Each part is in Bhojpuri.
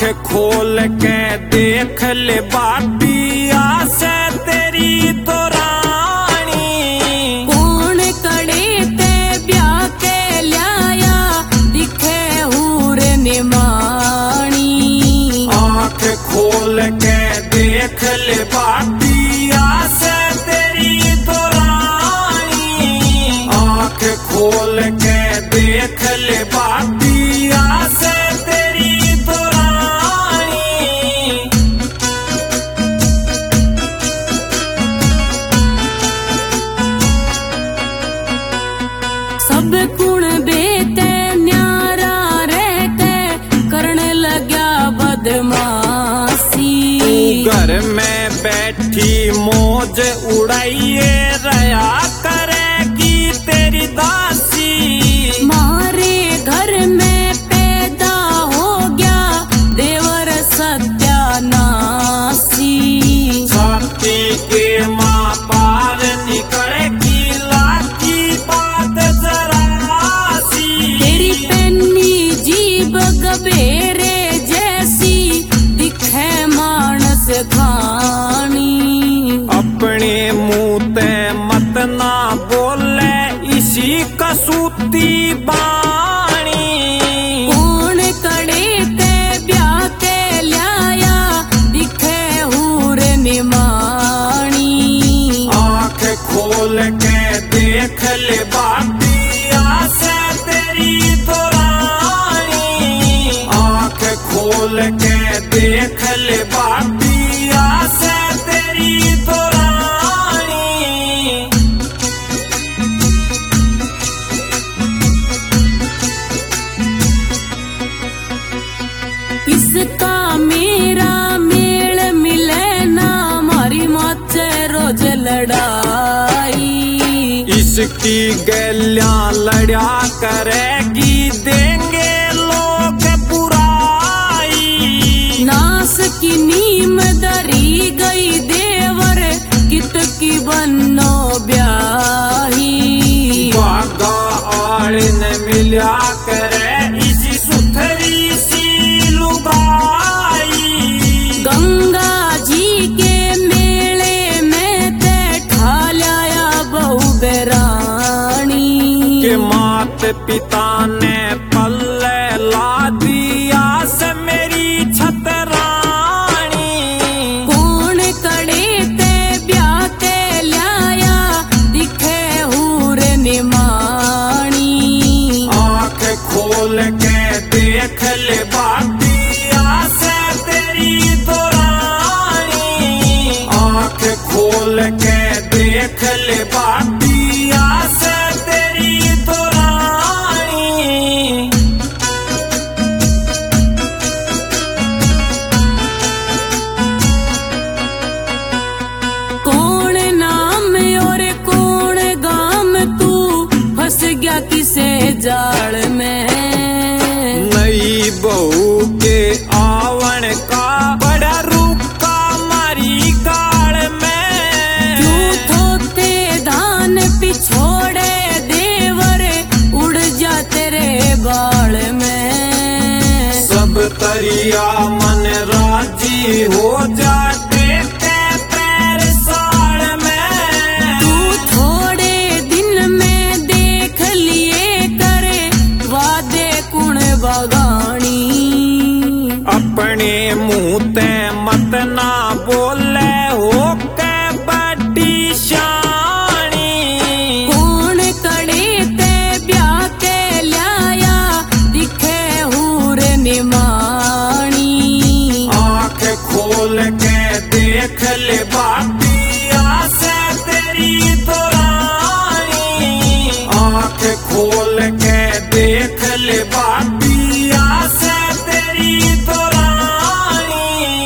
खोल के देख ले बाटी आसे तेरी तो रानी। कौन कड़े ते ब्याह के लाया दिखे हूर निमाणी। आँख खोल के देख ले बाटी आसे तेरी तो रानी। आँख खोल के देख ले बाटी आसे तेरी तो रानी। सब गुण बेते न्यारा रहते करने लग्या बदमाशी। घर में बैठी मौज उड़ाइए रया करेगी तेरी दासी। मारे घर में पैदा हो गया देवर सत्यानाशी। छाती के माँ पार निकलेगी लाठी बात जरासी। तेरी पेन्नी जीभ गबेरे जैसी दिखे मानस खानी। अपने मुँह ते मत ना बोले इसी कसूती बाणी। कौन कड़े ते ब्याह के लाया दिखे हूर निमाणी। आँख खोल के देख ले बाटी आसे तेरी तो रानी। आँख खोल के देख ले बाटी आसे तेरी तो रानी। इसका मेरा मेल मिले ना मारी माचे रोज लड़ाई। इसकी गैलियां लड़ा करेगी देंगे लोग बुराई। नास की नीम दरी गई देवर कित की बनो ब्याही। बागा आड़ ने मिला करे इसी सुथरी सी लुगाई। गंगा जी के मेले में ते ठालाया बहु बेरानी। के मात पिता ने पल्ले ला दिया से मेरी छतरानी। कौन कड़े ते ब्याह के लाया दिखे हूर निमाणी। आँख खोल के देख ले बाटी आसे तेरी तो रानी। आँख खोल के देख ले बाटी आसे तेरी तो रानी। कौन नाम और कौन गाम तू फंस गया किसे जाल में। नई बहू के आवन का बड़ा रुका मारी गाड़ में। झूठोते धान पिछोड़े देवर उड़ जा तेरे बाल में। सब तरिया मन राजी हो जाते के पैर साड़ में। तू थोड़े दिन में देख लिए करे वादे कुण बगानी। अपने मुँह ते मत ना बोले हो के बड़ी शानी। कौन कड़े ते ब्याह के लाया दिखे हूर निमाणी। आँख खोल के देख ले बाटी आसे तेरी तो रानी। आँख खोल के देख ले बाटी आसे तेरी तो रानी।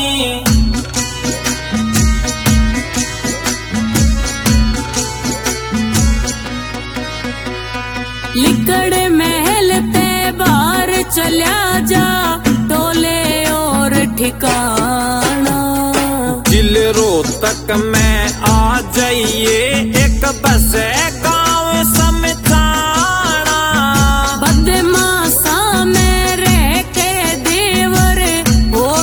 लिकड़ महल ते बाहर चल्या जा टोले और ठिकाना। जिल रोहतक में आ जाइए एक बस गाँव समझाना। बदमाशा में रह के देवर हो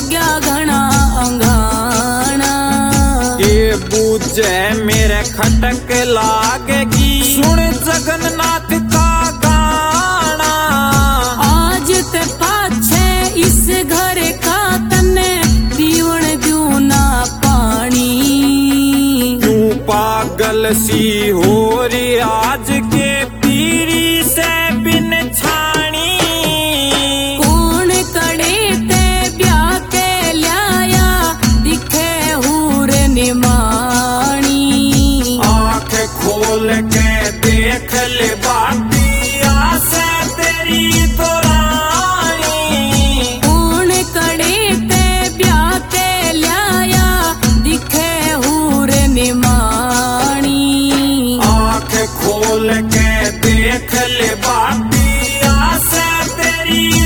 खटक लागेगी सुन जगन्नाथ का गाना। आज ते पाछे इस घर का तने पीवण द्यू ना पानी। क्यों पागल सी हो रही आज के पीरी से बिन छाणी। कौन कड़े ते ब्याह के लाया दिखे हूर निमाणी। आँख खोल के देख ले बातिया से तेरी तो रानी। कौन कड़े ते ब्याह के लाया दिखे हूर निमाणी। आँख खोल के देख ले बातिया से तेरी